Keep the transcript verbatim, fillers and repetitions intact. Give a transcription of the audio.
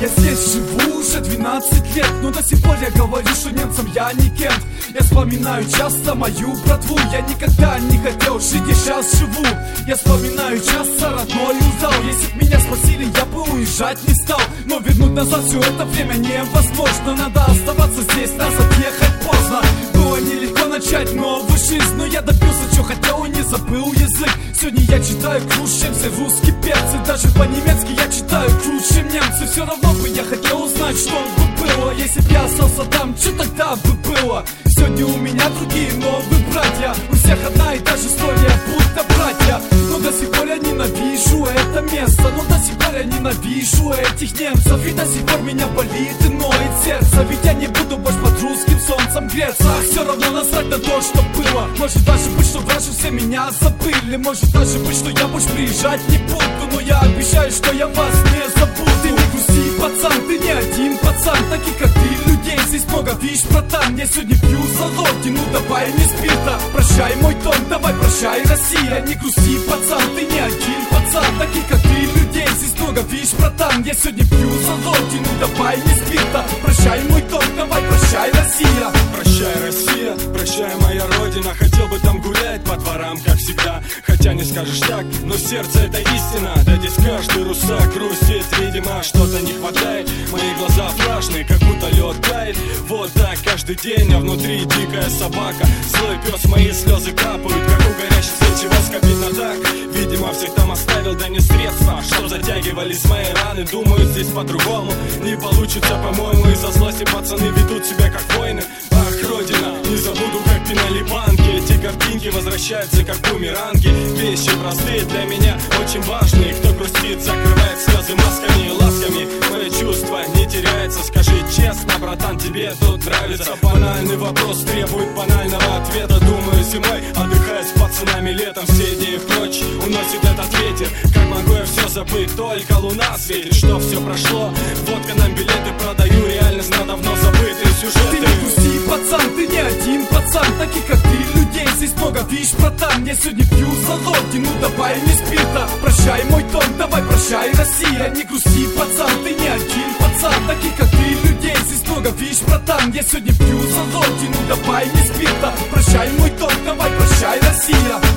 Я здесь живу уже двенадцать лет, но до сих пор я говорю, что немцам я не кент. Я вспоминаю часто мою братву, я никогда не хотел жить, я сейчас живу. Я вспоминаю часто родной узал. Если б меня спросили, я бы уезжать не стал. Но вернуть назад все это время невозможно. Надо оставаться здесь, назад ехать поздно. Было нелегко начать новую жизнь, но я добился, что хотел и не забыл язык. Сегодня я читаю круче, чем все русские перцы. Даже по-немецки я читаю круче, чем немцы. Все равно бы я хотел узнать, что бы было, если б я остался там, что тогда бы было. Сегодня у меня другие новые братья, у всех одна и та же история, будто братья. Но до сих пор я ненавижу это место, но до сих пор я ненавижу этих немцев. И до сих пор меня болит и ноет сердце, ведь я не буду больше под русским солнцем греться. А все равно насрать на то, что было. Может даже быть, что раньше все меня забыли. Может даже быть, что я больше приезжать не буду. Но я обещаю, что я вас не забуду. Ты не грусти, пацан, ты не один пацан. Таких как ты, людей здесь много, видишь, братан. Я сегодня пью за родину, давай не спирта. Прощай мой дом, давай прощай Россия. Не грусти, пацан, ты не один пацан. Таких как ты, людей здесь много, видишь, братан. Я сегодня пью за родину, давай не спирта. Прощай мой дом, давай прощай Россия. Прощай Россия, прощай моя родина. Хотел бы там гулять по дворам, как всегда. Хотя не скажешь так, но сердце это истина. Да здесь каждый русак грустит, видимо что-то не хватает. Мои глаза влажные, как будто лед тает. Вот так каждый день, а внутри дикая собака. Злой пес, мои слезы капают, как у горящей свечи воска. Видно так, видимо всех там оставил, да не средства, чтоб затягивались мои раны. Думаю, здесь по-другому не получится, по-моему. Из-за злости пацаны ведут себя как воины. Ах, родина, не забуду, как пинали банки. Эти картинки возвращаются, как бумеранги. Вещи простые для меня, очень важные. Кто грустит, закрывает слезы масками и ласками. Мое чувство не теряется, скажи честно, братан, тебе тут нравится? Банальный вопрос требует банального ответа. Думаю, зимой, отдыхая с пацанами летом, все идеи прочь уносит этот ветер. Как могу я все забыть, только луна светит. Что все прошло, водка нам билеты продаю. Реальность на давно забытые сюжеты. Ты не грусти, пацан, ты не один пацан. Таких как ты, людей здесь много, видишь, братан. Я сегодня пью за родину, давай не спирта. Прощай мой дом, давай прощай Россия. Не грусти, пацан, ты не один пацан. Таких как ты, людей здесь много, видишь, братан. Я сегодня пью за родину, давай не спирта. Прощай мой дом, давай прощай Россия.